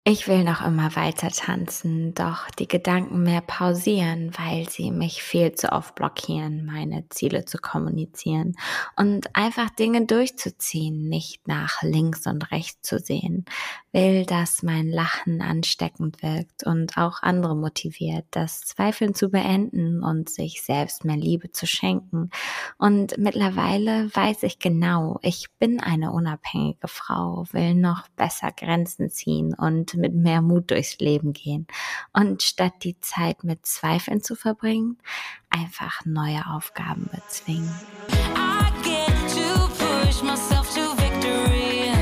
Ich will noch immer weiter tanzen, doch die Gedanken mehr pausieren, weil sie mich viel zu oft blockieren, meine Ziele zu kommunizieren und einfach Dinge durchzuziehen, nicht nach links und rechts zu sehen. Will, dass mein Lachen ansteckend wirkt und auch andere motiviert, das Zweifeln zu beenden und sich selbst mehr Liebe zu schenken. Und mittlerweile weiß ich genau, ich bin eine unabhängige Frau, will noch besser Grenzen ziehen und mit mehr Mut durchs Leben gehen. Und statt die Zeit mit Zweifeln zu verbringen, einfach neue Aufgaben bezwingen. I get to push myself to victory.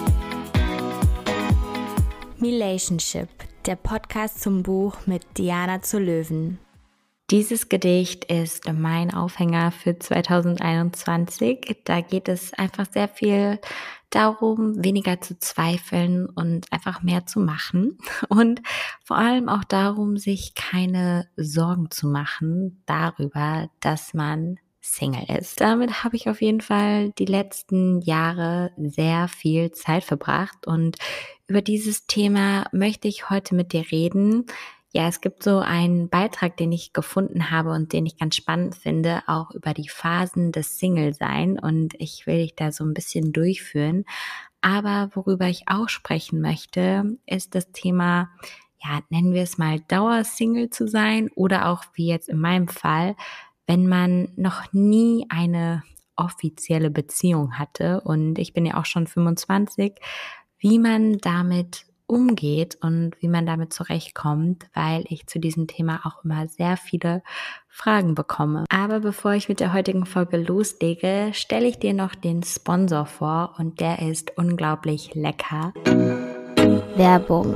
Relationship, der Podcast zum Buch mit Diana zu Löwen. Dieses Gedicht ist mein Aufhänger für 2021. Da geht es einfach sehr viel darum, weniger zu zweifeln und einfach mehr zu machen. Und vor allem auch darum, sich keine Sorgen zu machen darüber, dass man Single ist. Damit habe ich auf jeden Fall die letzten Jahre sehr viel Zeit verbracht und über dieses Thema möchte ich heute mit dir reden. Ja, es gibt so einen Beitrag, den ich gefunden habe und den ich ganz spannend finde, auch über die Phasen des Single-Sein und ich will dich da so ein bisschen durchführen. Aber worüber ich auch sprechen möchte, ist das Thema, ja, nennen wir es mal Dauersingle zu sein oder auch wie jetzt in meinem Fall, wenn man noch nie eine offizielle Beziehung hatte und ich bin ja auch schon 25, wie man damit umgeht und wie man damit zurechtkommt, weil ich zu diesem Thema auch immer sehr viele Fragen bekomme. Aber bevor ich mit der heutigen Folge loslege, stelle ich dir noch den Sponsor vor und der ist unglaublich lecker. Werbung.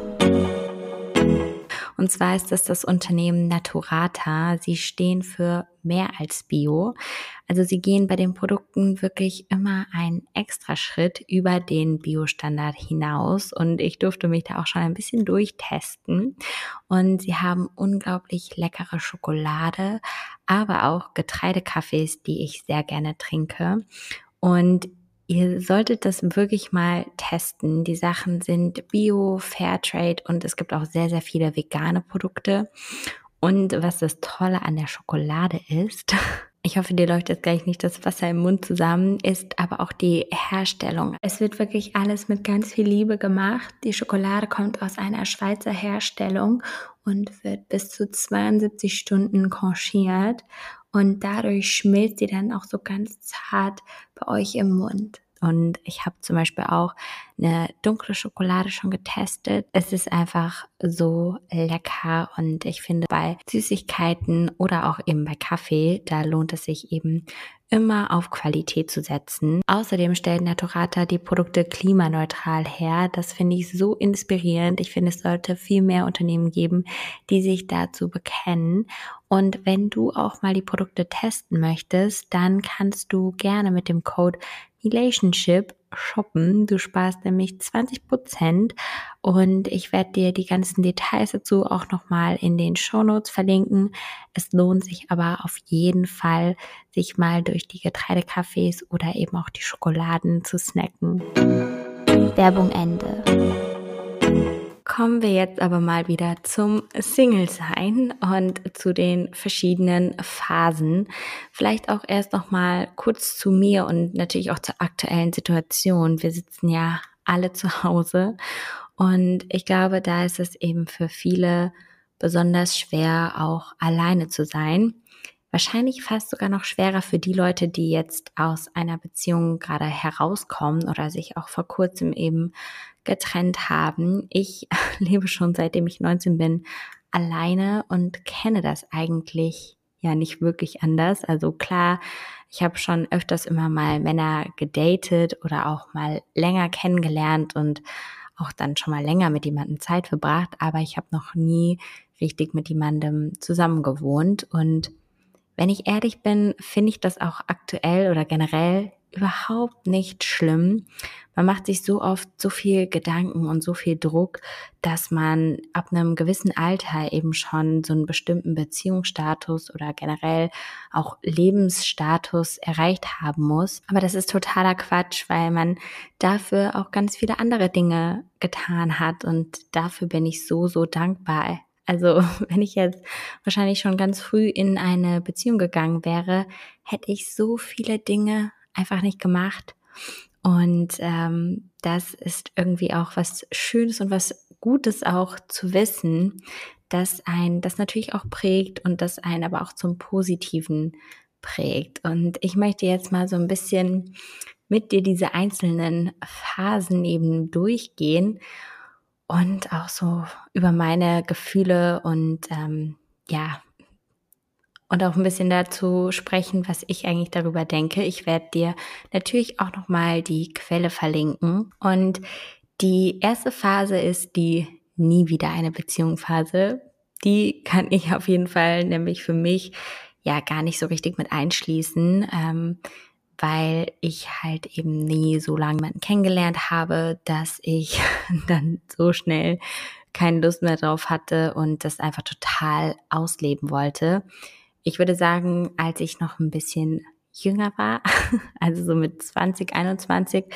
Und zwar ist das Unternehmen Naturata. Sie stehen für mehr als Bio. Also sie gehen bei den Produkten wirklich immer einen extra Schritt über den Bio-Standard hinaus. Und ich durfte mich da auch schon ein bisschen durchtesten. Und sie haben unglaublich leckere Schokolade, aber auch Getreidekaffees, die ich sehr gerne trinke. Und ihr solltet das wirklich mal testen. Die Sachen sind Bio, Fairtrade und es gibt auch sehr, sehr viele vegane Produkte. Und was das Tolle an der Schokolade ist, ich hoffe, dir läuft jetzt gleich nicht das Wasser im Mund zusammen, ist aber auch die Herstellung. Es wird wirklich alles mit ganz viel Liebe gemacht. Die Schokolade kommt aus einer Schweizer Herstellung und wird bis zu 72 Stunden conchiert und dadurch schmilzt sie dann auch so ganz zart bei euch im Mund. Und ich habe zum Beispiel auch eine dunkle Schokolade schon getestet. Es ist einfach so lecker und ich finde bei Süßigkeiten oder auch eben bei Kaffee, da lohnt es sich eben immer auf Qualität zu setzen. Außerdem stellt Naturata die Produkte klimaneutral her. Das finde ich so inspirierend. Ich finde, es sollte viel mehr Unternehmen geben, die sich dazu bekennen. Und wenn du auch mal die Produkte testen möchtest, dann kannst du gerne mit dem Code Relationship shoppen. Du sparst nämlich 20% und ich werde dir die ganzen Details dazu auch nochmal in den Shownotes verlinken. Es lohnt sich aber auf jeden Fall, sich mal durch die Getreidekaffees oder eben auch die Schokoladen zu snacken. Werbung Ende. Kommen wir jetzt aber mal wieder zum Single-Sein und zu den verschiedenen Phasen. Vielleicht auch erst noch mal kurz zu mir und natürlich auch zur aktuellen Situation. Wir sitzen ja alle zu Hause und ich glaube, da ist es eben für viele besonders schwer, auch alleine zu sein. Wahrscheinlich fast sogar noch schwerer für die Leute, die jetzt aus einer Beziehung gerade herauskommen oder sich auch vor kurzem eben getrennt haben. Ich lebe schon seitdem ich 19 bin alleine und kenne das eigentlich ja nicht wirklich anders. Also klar, ich habe schon öfters immer mal Männer gedatet oder auch mal länger kennengelernt und auch dann schon mal länger mit jemandem Zeit verbracht, aber ich habe noch nie richtig mit jemandem zusammen gewohnt und wenn ich ehrlich bin, finde ich das auch aktuell oder generell überhaupt nicht schlimm. Man macht sich so oft so viel Gedanken und so viel Druck, dass man ab einem gewissen Alter eben schon so einen bestimmten Beziehungsstatus oder generell auch Lebensstatus erreicht haben muss. Aber das ist totaler Quatsch, weil man dafür auch ganz viele andere Dinge getan hat und dafür bin ich so, so dankbar. Also wenn ich jetzt wahrscheinlich schon ganz früh in eine Beziehung gegangen wäre, hätte ich so viele Dinge einfach nicht gemacht. Und das ist irgendwie auch was Schönes und was Gutes auch zu wissen, dass ein das natürlich auch prägt und das einen aber auch zum Positiven prägt. Und ich möchte jetzt mal so ein bisschen mit dir diese einzelnen Phasen eben durchgehen und auch so über meine Gefühle und ja, und auch ein bisschen dazu sprechen, was ich eigentlich darüber denke. Ich werde dir natürlich auch noch mal die Quelle verlinken. Und die erste Phase ist die nie wieder eine Beziehung Phase. Die kann ich auf jeden Fall nämlich für mich ja gar nicht so richtig mit einschließen, weil ich halt eben nie so lange jemanden kennengelernt habe, dass ich dann so schnell keine Lust mehr drauf hatte und das einfach total ausleben wollte. Ich würde sagen, als ich noch ein bisschen jünger war, also so mit 20, 21,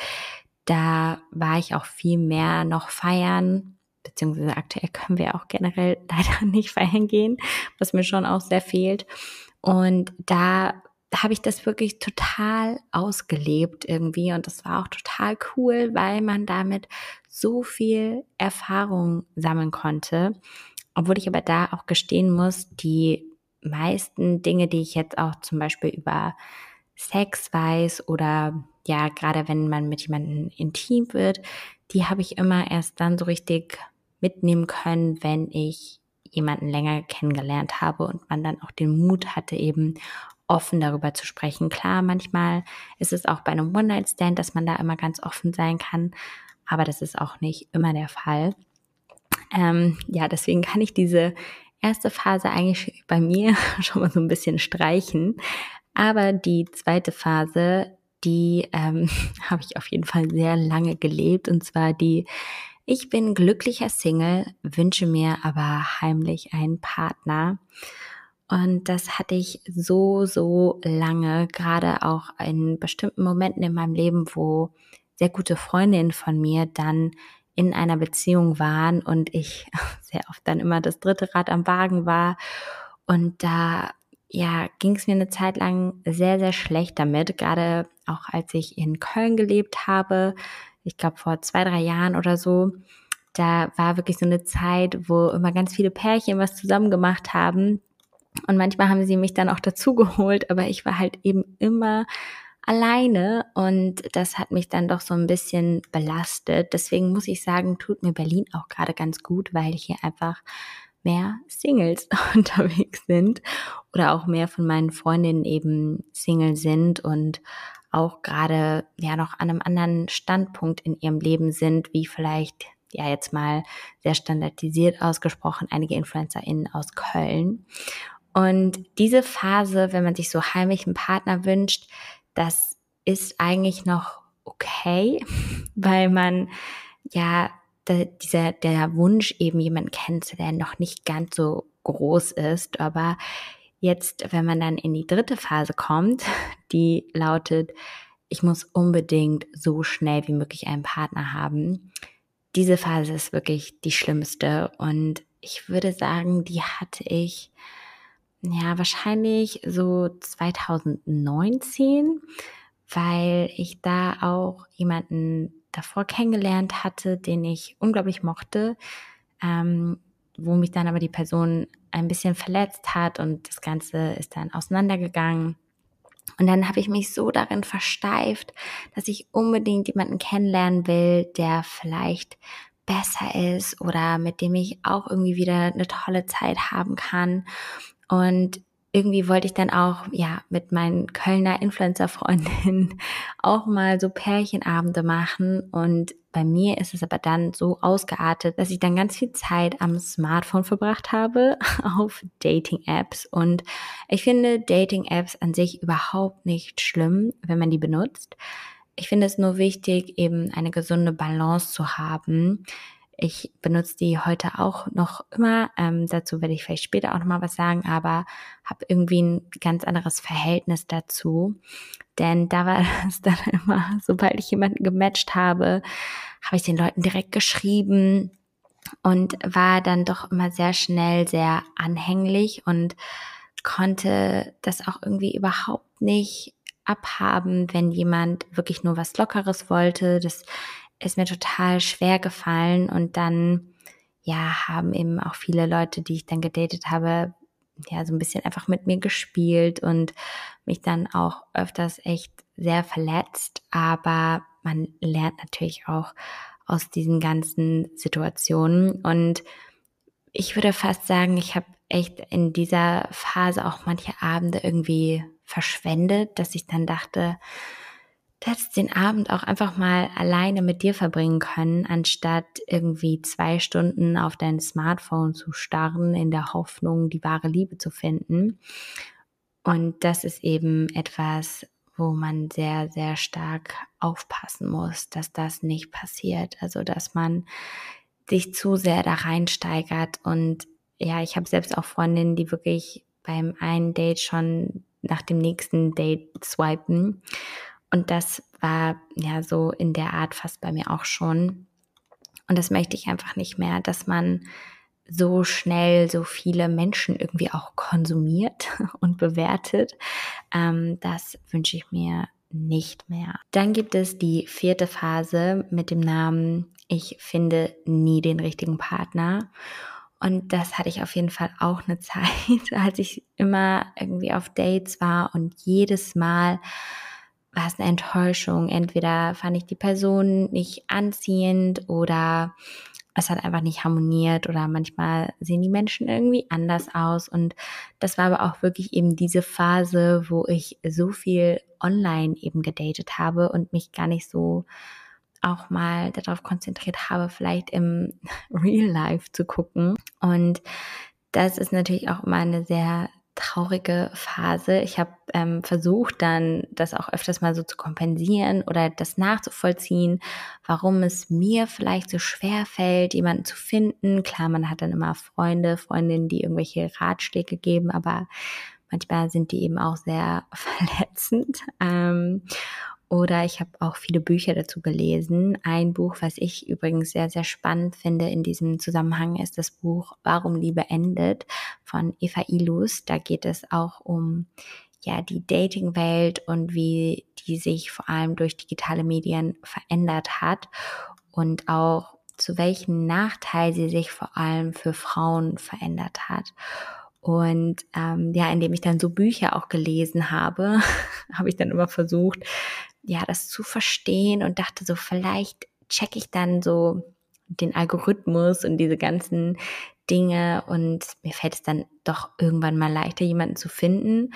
da war ich auch viel mehr noch feiern, beziehungsweise aktuell können wir auch generell leider nicht feiern gehen, was mir schon auch sehr fehlt. Und da habe ich das wirklich total ausgelebt irgendwie und das war auch total cool, weil man damit so viel Erfahrung sammeln konnte. Obwohl ich aber da auch gestehen muss, die meisten Dinge, die ich jetzt auch zum Beispiel über Sex weiß oder ja, gerade wenn man mit jemandem intim wird, die habe ich immer erst dann so richtig mitnehmen können, wenn ich jemanden länger kennengelernt habe und man dann auch den Mut hatte, eben offen darüber zu sprechen. Klar, manchmal ist es auch bei einem One-Night-Stand, dass man da immer ganz offen sein kann, aber das ist auch nicht immer der Fall. Ja, deswegen kann ich diese erste Phase eigentlich bei mir schon mal so ein bisschen streichen. Aber die zweite Phase, die habe ich auf jeden Fall sehr lange gelebt. Und zwar die, ich bin glücklicher Single, wünsche mir aber heimlich einen Partner. Und das hatte ich so, so lange, gerade auch in bestimmten Momenten in meinem Leben, wo sehr gute Freundinnen von mir dann in einer Beziehung waren und ich sehr oft dann immer das dritte Rad am Wagen war. Und da ja, ging es mir eine Zeit lang sehr, sehr schlecht damit, gerade auch als ich in Köln gelebt habe, ich glaube vor 2, 3 Jahren oder so. Da war wirklich so eine Zeit, wo immer ganz viele Pärchen was zusammen gemacht haben. Und manchmal haben sie mich dann auch dazu geholt, aber ich war halt eben immer alleine und das hat mich dann doch so ein bisschen belastet. Deswegen muss ich sagen, tut mir Berlin auch gerade ganz gut, weil hier einfach mehr Singles unterwegs sind oder auch mehr von meinen Freundinnen eben Single sind und auch gerade ja noch an einem anderen Standpunkt in ihrem Leben sind, wie vielleicht ja jetzt mal sehr standardisiert ausgesprochen einige InfluencerInnen aus Köln. Und diese Phase, wenn man sich so heimlich einen Partner wünscht, das ist eigentlich noch okay, weil man ja der Wunsch eben jemanden kennenzulernen noch nicht ganz so groß ist. Aber jetzt, wenn man dann in die dritte Phase kommt, die lautet, ich muss unbedingt so schnell wie möglich einen Partner haben. Diese Phase ist wirklich die schlimmste und ich würde sagen, die hatte ich ja, wahrscheinlich so 2019, weil ich da auch jemanden davor kennengelernt hatte, den ich unglaublich mochte, wo mich dann aber die Person ein bisschen verletzt hat und das Ganze ist dann auseinandergegangen. Und dann habe ich mich so darin versteift, dass ich unbedingt jemanden kennenlernen will, der vielleicht besser ist oder mit dem ich auch irgendwie wieder eine tolle Zeit haben kann. Und irgendwie wollte ich dann auch, ja, mit meinen Kölner Influencer-Freundinnen auch mal so Pärchenabende machen. Und bei mir ist es aber dann so ausgeartet, dass ich dann ganz viel Zeit am Smartphone verbracht habe auf Dating-Apps. Und ich finde Dating-Apps an sich überhaupt nicht schlimm, wenn man die benutzt. Ich finde es nur wichtig, eben eine gesunde Balance zu haben. Ich benutze die heute auch noch immer. Dazu werde ich vielleicht später auch noch mal was sagen, aber habe irgendwie ein ganz anderes Verhältnis dazu. Denn da war es dann immer, sobald ich jemanden gematcht habe, habe ich den Leuten direkt geschrieben und war dann doch immer sehr schnell sehr anhänglich und konnte das auch irgendwie überhaupt nicht abhaben, wenn jemand wirklich nur was Lockeres wollte. Das ist mir total schwer gefallen und dann, ja, haben eben auch viele Leute, die ich dann gedatet habe, ja, so ein bisschen einfach mit mir gespielt und mich dann auch öfters echt sehr verletzt. Aber man lernt natürlich auch aus diesen ganzen Situationen und ich würde fast sagen, ich habe echt in dieser Phase auch manche Abende irgendwie verschwendet, dass ich dann dachte, du hättest den Abend auch einfach mal alleine mit dir verbringen können, anstatt irgendwie 2 Stunden auf dein Smartphone zu starren, in der Hoffnung, die wahre Liebe zu finden. Und das ist eben etwas, wo man sehr, sehr stark aufpassen muss, dass das nicht passiert. Also, dass man sich zu sehr da reinsteigert. Und ja, ich habe selbst auch Freundinnen, die wirklich beim einen Date schon nach dem nächsten Date swipen. Und das war ja so in der Art fast bei mir auch schon. Und das möchte ich einfach nicht mehr, dass man so schnell so viele Menschen irgendwie auch konsumiert und bewertet. Das wünsche ich mir nicht mehr. Dann gibt es die 4. Phase mit dem Namen Ich finde nie den richtigen Partner. Und das hatte ich auf jeden Fall auch eine Zeit, als ich immer irgendwie auf Dates war und jedes Mal war es eine Enttäuschung. Entweder fand ich die Person nicht anziehend oder es hat einfach nicht harmoniert oder manchmal sehen die Menschen irgendwie anders aus. Und das war aber auch wirklich eben diese Phase, wo ich so viel online eben gedatet habe und mich gar nicht so auch mal darauf konzentriert habe, vielleicht im Real Life zu gucken. Und das ist natürlich auch immer eine sehr traurige Phase. Ich habe versucht dann, das auch öfters mal so zu kompensieren oder das nachzuvollziehen, warum es mir vielleicht so schwer fällt, jemanden zu finden. Klar, man hat dann immer Freunde, Freundinnen, die irgendwelche Ratschläge geben, aber manchmal sind die eben auch sehr verletzend. Oder ich habe auch viele Bücher dazu gelesen. Ein Buch, was ich übrigens sehr, sehr spannend finde in diesem Zusammenhang, ist das Buch Warum Liebe endet von Eva Ilus. Da geht es auch um ja die Dating-Welt und wie die sich vor allem durch digitale Medien verändert hat und auch zu welchem Nachteil sie sich vor allem für Frauen verändert hat. Und ja, indem ich dann so Bücher auch gelesen habe, habe ich dann immer versucht, ja, das zu verstehen und dachte so, vielleicht checke ich dann so den Algorithmus und diese ganzen Dinge und mir fällt es dann doch irgendwann mal leichter, jemanden zu finden.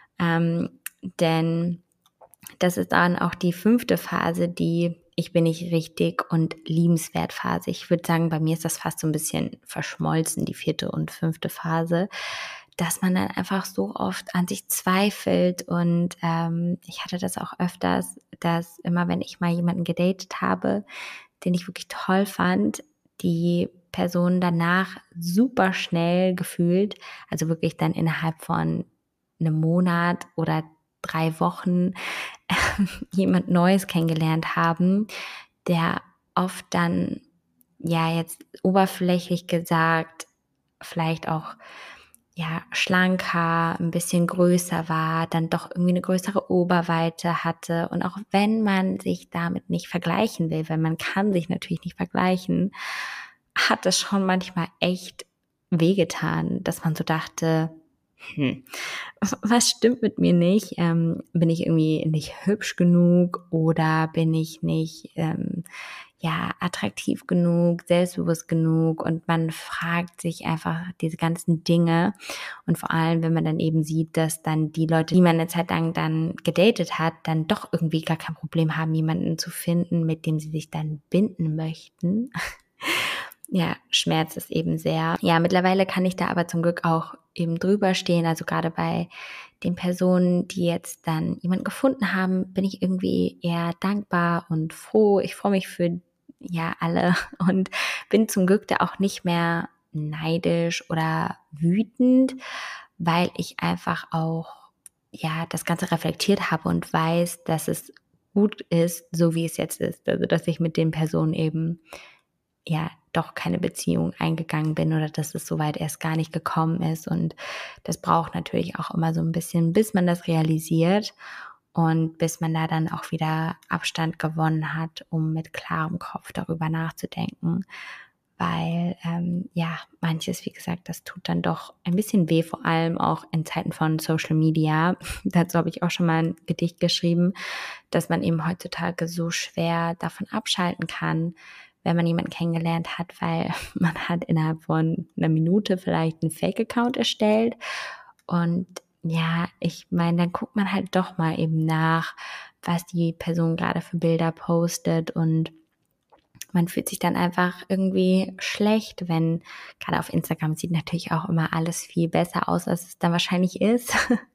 Denn das ist dann auch die 5. Phase, die Ich bin nicht richtig und liebenswert Phase. Ich würde sagen, bei mir ist das fast so ein bisschen verschmolzen, die 4. und 5. Phase, dass man dann einfach so oft an sich zweifelt und ich hatte das auch öfters, dass immer, wenn ich mal jemanden gedatet habe, den ich wirklich toll fand, die Person danach super schnell gefühlt, also wirklich dann innerhalb von einem Monat oder 3 Wochen jemand Neues kennengelernt haben, der oft dann, ja, jetzt oberflächlich gesagt, vielleicht auch ja schlanker, ein bisschen größer war, dann doch irgendwie eine größere Oberweite hatte. Und auch wenn man sich damit nicht vergleichen will, weil man kann sich natürlich nicht vergleichen, hat es schon manchmal echt wehgetan, dass man so dachte, Was stimmt mit mir nicht? Bin ich irgendwie nicht hübsch genug oder bin ich nicht attraktiv genug, selbstbewusst genug? Und man fragt sich einfach diese ganzen Dinge. Und vor allem, wenn man dann eben sieht, dass dann die Leute, die man eine Zeit lang dann gedatet hat, dann doch irgendwie gar kein Problem haben, jemanden zu finden, mit dem sie sich dann binden möchten. Ja, schmerzt es eben sehr. Ja, mittlerweile kann ich da aber zum Glück auch eben drüber stehen. Also gerade bei den Personen, die jetzt dann jemanden gefunden haben, bin ich irgendwie eher dankbar und froh. Ich freue mich für alle und bin zum Glück da auch nicht mehr neidisch oder wütend, weil ich einfach auch das Ganze reflektiert habe und weiß, dass es gut ist, so wie es jetzt ist. Also dass ich mit den Personen eben doch keine Beziehung eingegangen bin oder dass es soweit erst gar nicht gekommen ist. Und das braucht natürlich auch immer so ein bisschen, bis man das realisiert und bis man da dann auch wieder Abstand gewonnen hat, um mit klarem Kopf darüber nachzudenken. Weil, manches, wie gesagt, das tut dann doch ein bisschen weh, vor allem auch in Zeiten von Social Media. Dazu habe ich auch schon mal ein Gedicht geschrieben, dass man eben heutzutage so schwer davon abschalten kann, wenn man jemanden kennengelernt hat, weil man hat innerhalb von einer Minute vielleicht einen Fake-Account erstellt. Und ich meine, dann guckt man halt doch mal eben nach, was die Person gerade für Bilder postet und man fühlt sich dann einfach irgendwie schlecht, wenn, gerade auf Instagram sieht natürlich auch immer alles viel besser aus, als es dann wahrscheinlich ist.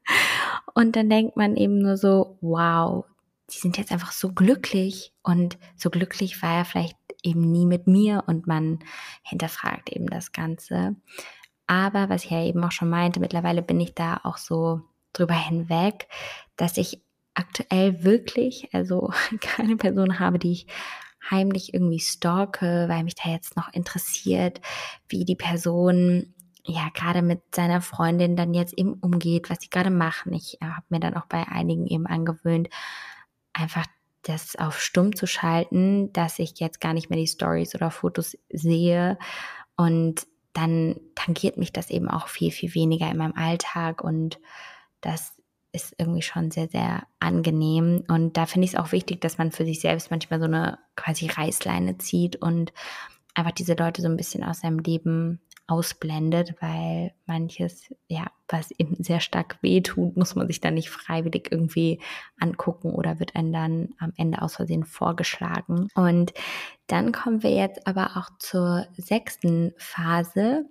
Und dann denkt man eben nur so, wow, die sind jetzt einfach so glücklich und so glücklich war er vielleicht eben nie mit mir und man hinterfragt eben das Ganze. Aber was ich ja eben auch schon meinte, mittlerweile bin ich da auch so drüber hinweg, dass ich aktuell wirklich, also keine Person habe, die ich heimlich irgendwie stalke, weil mich da jetzt noch interessiert, wie die Person gerade mit seiner Freundin dann jetzt eben umgeht, was sie gerade machen. Ich habe mir dann auch bei einigen eben angewöhnt, einfach das auf stumm zu schalten, dass ich jetzt gar nicht mehr die Stories oder Fotos sehe und dann tangiert mich das eben auch viel, viel weniger in meinem Alltag und das ist irgendwie schon sehr, sehr angenehm und da finde ich es auch wichtig, dass man für sich selbst manchmal so eine quasi Reißleine zieht und einfach diese Leute so ein bisschen aus seinem Leben ausblendet, weil manches, was eben sehr stark wehtut, muss man sich dann nicht freiwillig irgendwie angucken oder wird einem dann am Ende aus Versehen vorgeschlagen. Und dann kommen wir jetzt aber auch zur 6. Phase,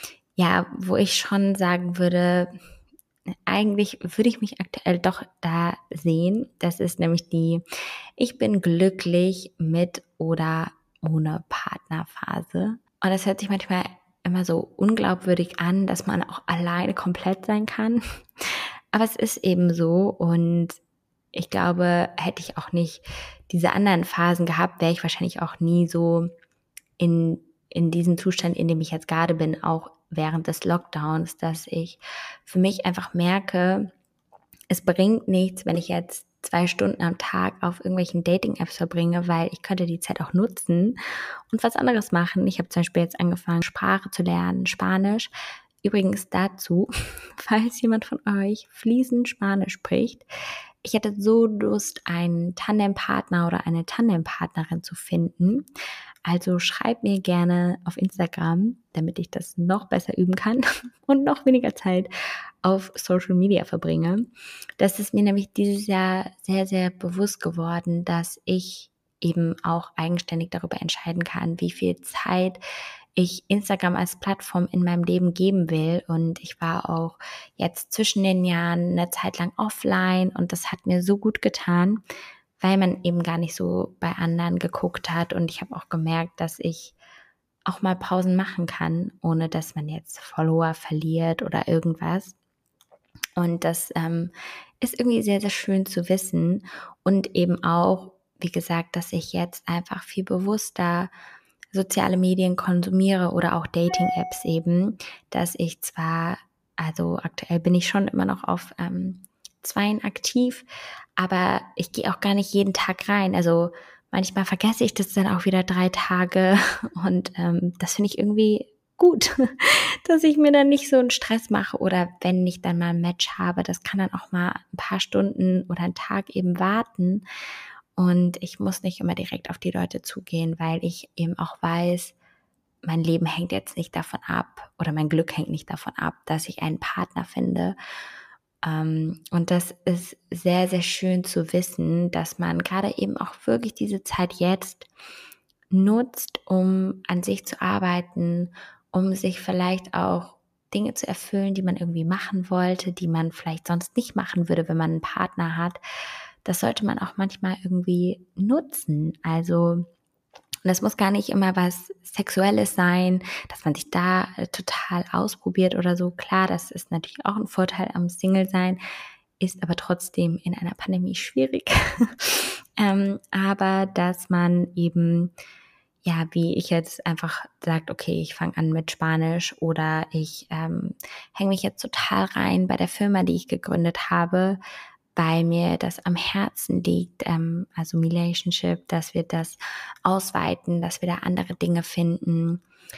wo ich schon sagen würde, eigentlich würde ich mich aktuell doch da sehen. Das ist nämlich ich bin glücklich mit oder ohne Partnerphase. Und das hört sich manchmal immer so unglaubwürdig an, dass man auch alleine komplett sein kann. Aber es ist eben so und ich glaube, hätte ich auch nicht diese anderen Phasen gehabt, wäre ich wahrscheinlich auch nie so in diesem Zustand, in dem ich jetzt gerade bin, auch während des Lockdowns, dass ich für mich einfach merke, es bringt nichts, wenn ich jetzt 2 Stunden am Tag auf irgendwelchen Dating-Apps verbringe, weil ich könnte die Zeit auch nutzen und was anderes machen. Ich habe zum Beispiel jetzt angefangen, Sprache zu lernen, Spanisch. Übrigens dazu, falls jemand von euch fließend Spanisch spricht, ich hätte so Lust, einen Tandempartner oder eine Tandempartnerin zu finden. Also schreib mir gerne auf Instagram, damit ich das noch besser üben kann und noch weniger Zeit auf Social Media verbringe. Das ist mir nämlich dieses Jahr sehr, sehr bewusst geworden, dass ich eben auch eigenständig darüber entscheiden kann, wie viel Zeit ich Instagram als Plattform in meinem Leben geben will. Und ich war auch jetzt zwischen den Jahren eine Zeit lang offline und das hat mir so gut getan, weil man eben gar nicht so bei anderen geguckt hat. Und ich habe auch gemerkt, dass ich auch mal Pausen machen kann, ohne dass man jetzt Follower verliert oder irgendwas. Und das ist irgendwie sehr, sehr schön zu wissen. Und eben auch, wie gesagt, dass ich jetzt einfach viel bewusster soziale Medien konsumiere oder auch Dating-Apps eben, dass ich zwar, also aktuell bin ich schon immer noch auf Zweien aktiv, aber ich gehe auch gar nicht jeden Tag rein. Also manchmal vergesse ich das dann auch wieder 3 Tage und das finde ich irgendwie gut, dass ich mir dann nicht so einen Stress mache oder wenn ich dann mal ein Match habe, das kann dann auch mal ein paar Stunden oder einen Tag eben warten und ich muss nicht immer direkt auf die Leute zugehen, weil ich eben auch weiß, mein Leben hängt jetzt nicht davon ab oder mein Glück hängt nicht davon ab, dass ich einen Partner finde. Und das ist sehr, sehr schön zu wissen, dass man gerade eben auch wirklich diese Zeit jetzt nutzt, um an sich zu arbeiten, um sich vielleicht auch Dinge zu erfüllen, die man irgendwie machen wollte, die man vielleicht sonst nicht machen würde, wenn man einen Partner hat. Das sollte man auch manchmal irgendwie nutzen. Also das muss gar nicht immer was Sexuelles sein, dass man sich da total ausprobiert oder so. Klar, das ist natürlich auch ein Vorteil am Single-Sein, ist aber trotzdem in einer Pandemie schwierig. Aber dass man eben, ja, wie ich jetzt einfach sagt, okay, ich fange an mit Spanisch oder ich hänge mich jetzt total rein bei der Firma, die ich gegründet habe, weil mir das am Herzen liegt, also Relationship, dass wir das ausweiten, dass wir da andere Dinge finden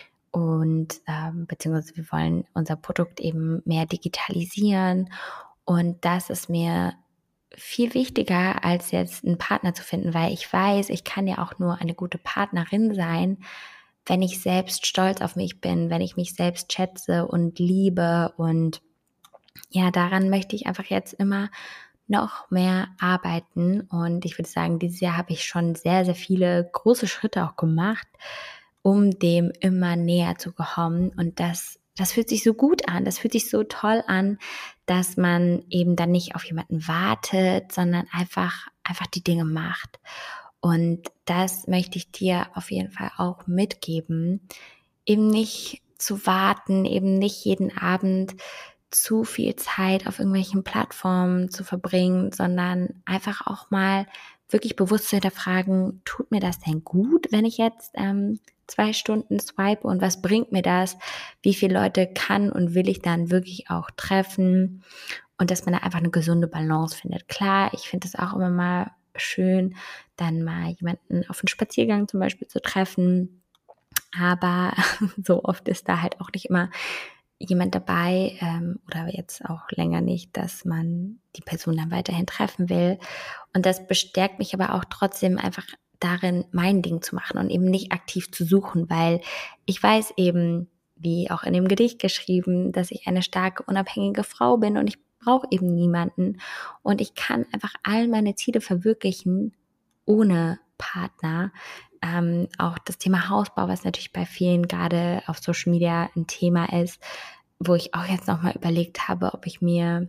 und beziehungsweise wir wollen unser Produkt eben mehr digitalisieren und das ist mir viel wichtiger, als jetzt einen Partner zu finden, weil ich weiß, ich kann ja auch nur eine gute Partnerin sein, wenn ich selbst stolz auf mich bin, wenn ich mich selbst schätze und liebe und ja, daran möchte ich einfach jetzt immer noch mehr arbeiten und ich würde sagen, dieses Jahr habe ich schon sehr, sehr viele große Schritte auch gemacht, um dem immer näher zu kommen und das fühlt sich so gut an, das fühlt sich so toll an, dass man eben dann nicht auf jemanden wartet, sondern einfach die Dinge macht. Und das möchte ich dir auf jeden Fall auch mitgeben, eben nicht zu warten, eben nicht jeden Abend zu viel Zeit auf irgendwelchen Plattformen zu verbringen, sondern einfach auch mal wirklich bewusst zu hinterfragen, tut mir das denn gut, wenn ich jetzt 2 Stunden swipe und was bringt mir das? Wie viele Leute kann und will ich dann wirklich auch treffen? Und dass man da einfach eine gesunde Balance findet. Klar, ich finde es auch immer mal schön, dann mal jemanden auf einen Spaziergang zum Beispiel zu treffen. Aber so oft ist da halt auch nicht immer jemand dabei oder jetzt auch länger nicht, dass man die Person dann weiterhin treffen will. Und das bestärkt mich aber auch trotzdem einfach darin, mein Ding zu machen und eben nicht aktiv zu suchen, weil ich weiß eben, wie auch in dem Gedicht geschrieben, dass ich eine starke, unabhängige Frau bin und ich brauche eben niemanden. Und ich kann einfach all meine Ziele verwirklichen ohne Partner. Auch das Thema Hausbau, was natürlich bei vielen gerade auf Social Media ein Thema ist, wo ich auch jetzt nochmal überlegt habe, ob ich mir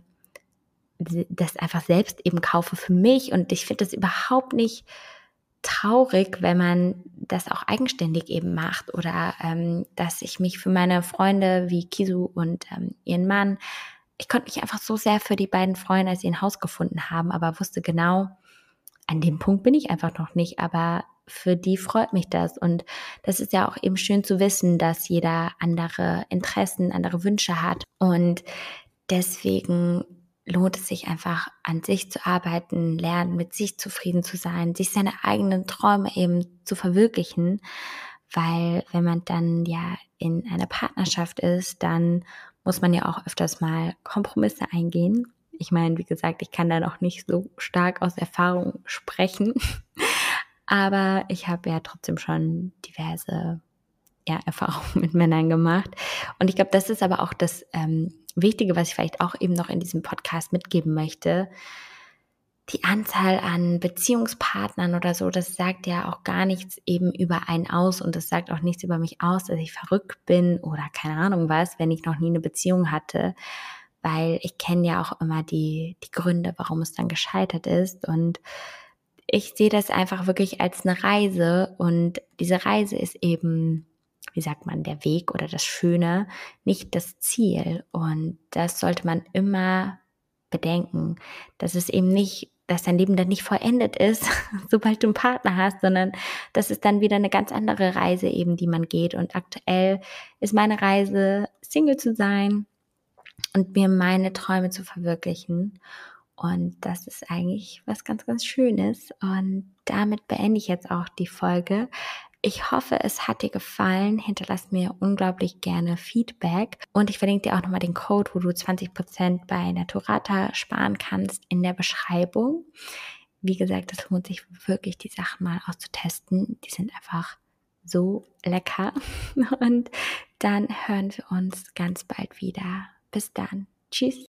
das einfach selbst eben kaufe für mich. Und ich finde das überhaupt nicht traurig, wenn man das auch eigenständig eben macht oder dass ich mich für meine Freunde wie Kisu und ihren Mann, ich konnte mich einfach so sehr für die beiden freuen, als sie ein Haus gefunden haben, aber wusste genau, an dem Punkt bin ich einfach noch nicht, aber für die freut mich das. Und das ist ja auch eben schön zu wissen, dass jeder andere Interessen, andere Wünsche hat. Und deswegen lohnt es sich einfach, an sich zu arbeiten, lernen, mit sich zufrieden zu sein, sich seine eigenen Träume eben zu verwirklichen. Weil wenn man dann ja in einer Partnerschaft ist, dann muss man ja auch öfters mal Kompromisse eingehen. Ich meine, wie gesagt, ich kann da noch nicht so stark aus Erfahrung sprechen, aber ich habe ja trotzdem schon diverse Erfahrungen mit Männern gemacht. Und ich glaube, das ist aber auch das Wichtige, was ich vielleicht auch eben noch in diesem Podcast mitgeben möchte. Die Anzahl an Beziehungspartnern oder so, das sagt ja auch gar nichts eben über einen aus und das sagt auch nichts über mich aus, dass ich verrückt bin oder keine Ahnung was, wenn ich noch nie eine Beziehung hatte, weil ich kenne ja auch immer die Gründe, warum es dann gescheitert ist und ich sehe das einfach wirklich als eine Reise und diese Reise ist eben, wie sagt man, der Weg oder das Schöne, nicht das Ziel und das sollte man immer bedenken, dass es eben nicht, dass dein Leben dann nicht vollendet ist, sobald du einen Partner hast, sondern das ist dann wieder eine ganz andere Reise eben, die man geht und aktuell ist meine Reise, Single zu sein und mir meine Träume zu verwirklichen. Und das ist eigentlich was ganz, ganz Schönes. Und damit beende ich jetzt auch die Folge. Ich hoffe, es hat dir gefallen. Hinterlass mir unglaublich gerne Feedback. Und ich verlinke dir auch nochmal den Code, wo du 20% bei Naturata sparen kannst, in der Beschreibung. Wie gesagt, es lohnt sich wirklich, die Sachen mal auszutesten. Die sind einfach so lecker. Und dann hören wir uns ganz bald wieder. Bis dann. Tschüss.